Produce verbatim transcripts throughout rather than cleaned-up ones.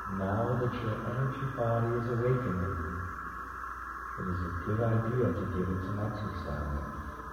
Now that your energy body is awakening, it is a good idea to give it some exercise.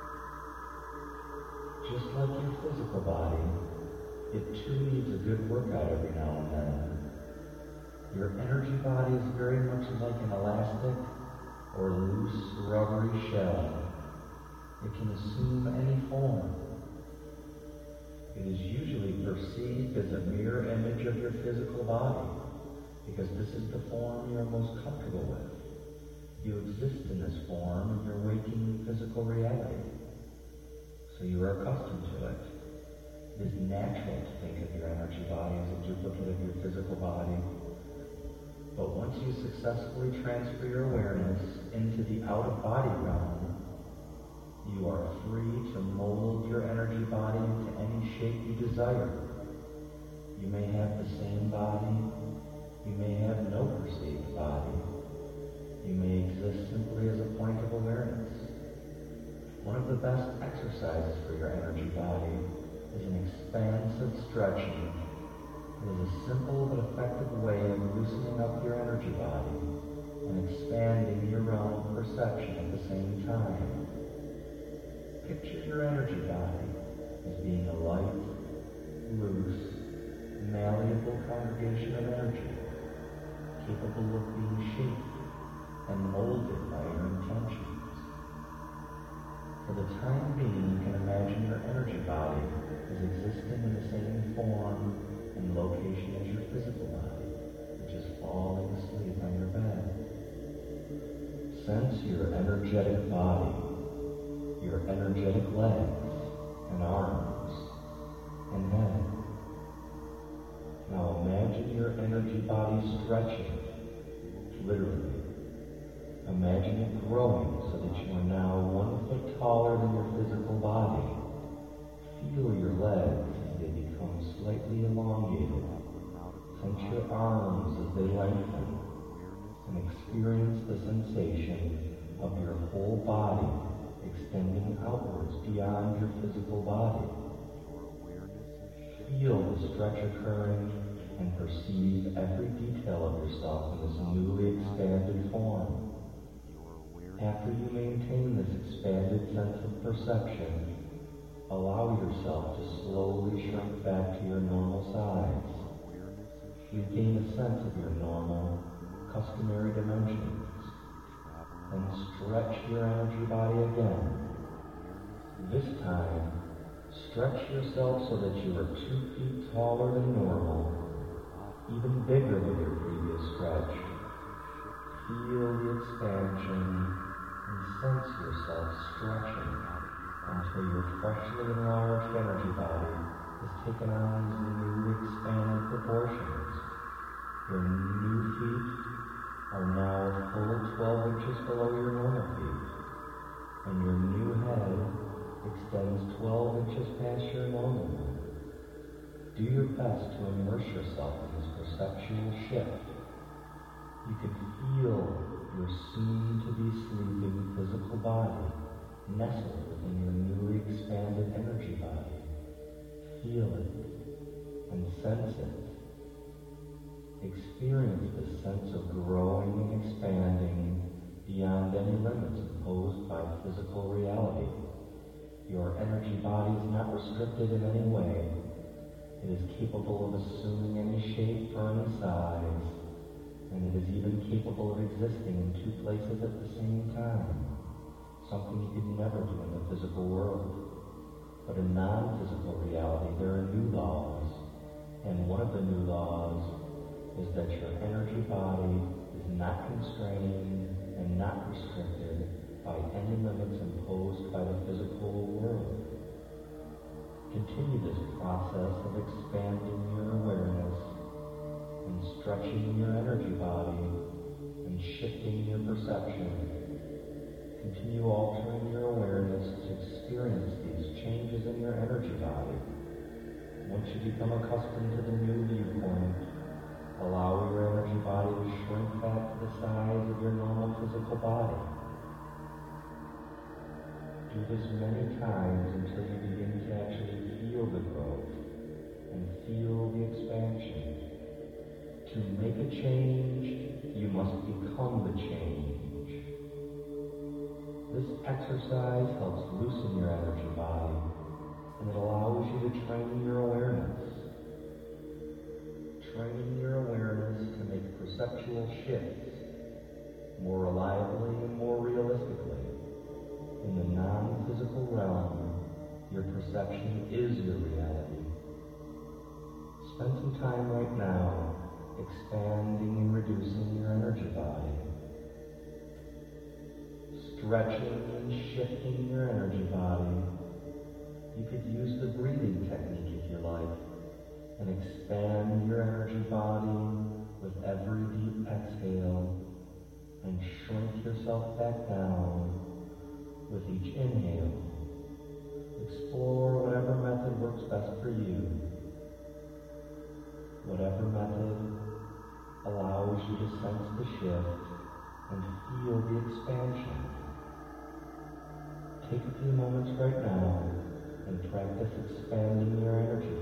Just like your physical body, it too needs a good workout every now and then. Your energy body is very much like an elastic or loose, rubbery shell. It can assume any form. It is usually perceived as a mirror image of your physical body, because this is the form you are most comfortable with. You exist in this form in your waking physical reality, so you are accustomed to it. It is natural to think of your energy body as a duplicate of your physical body. But once you successfully transfer your awareness into the out-of-body realm, you are free to mold your energy body into any shape you desire. You may have the same body. You may have no perceived body. You may exist simply as a point of awareness. One of the best exercises for your energy body is an expansive stretching. It is a simple but effective way of loosening up your energy body and expanding your realm of perception at the same time. Picture your energy body as being a light, loose, malleable congregation of energy, capable of being shaped and molded by your intentions. For the time being, you can imagine your energy body as existing in the same form and location as your physical body, which is falling asleep on your bed. Sense your energetic body, your energetic legs and arms and head. Now imagine your energy body stretching, literally. Imagine it growing so that you are now one foot taller than your physical body. Feel your legs as they become slightly elongated. Sense your arms as they lengthen, and experience the sensation of your whole body extending outwards beyond your physical body. Feel the stretch occurring and perceive every detail of yourself in this newly expanded form. After you maintain this expanded sense of perception, allow yourself to slowly shrink back to your normal size. You gain a sense of your normal, customary dimensions, and stretch your energy body again. This time, stretch yourself so that you are two feet taller than normal, even bigger than your previous stretch. Feel the expansion and sense yourself stretching until your freshly enlarged energy body has taken on these new expanded proportions. Your new feet are now a full twelve inches below your normal feet, and your new head extends twelve inches past your normal one. Do your best to immerse yourself in this perceptual shift. You can feel your soon-to-be-sleeping physical body nestled within your newly expanded energy body. Feel it and sense it. Experience this sense of growing and expanding beyond any limits imposed by physical reality. Your energy body is not restricted in any way. It is capable of assuming any shape or any size, and it is even capable of existing in two places at the same time, something you could never do in the physical world. But in non-physical reality, there are new laws, and one of the new laws is that your energy body is not constrained and not restricted by any limits imposed by the physical world. Continue this process of expanding your awareness and stretching your energy body and shifting your perception. Continue altering your awareness to experience these changes in your energy body. Once you become accustomed to the new viewpoint, allow your energy body to shrink back to the size of your normal physical body. Do this many times until you begin to actually feel the growth and feel the expansion. To make a the change. This exercise helps loosen your energy body, and it allows you to train your awareness. Train your awareness to make perceptual shifts more reliably and more realistically. In the non-physical realm, your perception is your reality. Spend some time right now expanding and reducing your energy body. Stretching and shifting your energy body. You could use the breathing technique if you like, and expand your energy body with every deep exhale, and shrink yourself back down with each inhale. Explore whatever method works best for you. Whatever method allows you to sense the shift and feel the expansion. Take a few moments right now and practice expanding your energy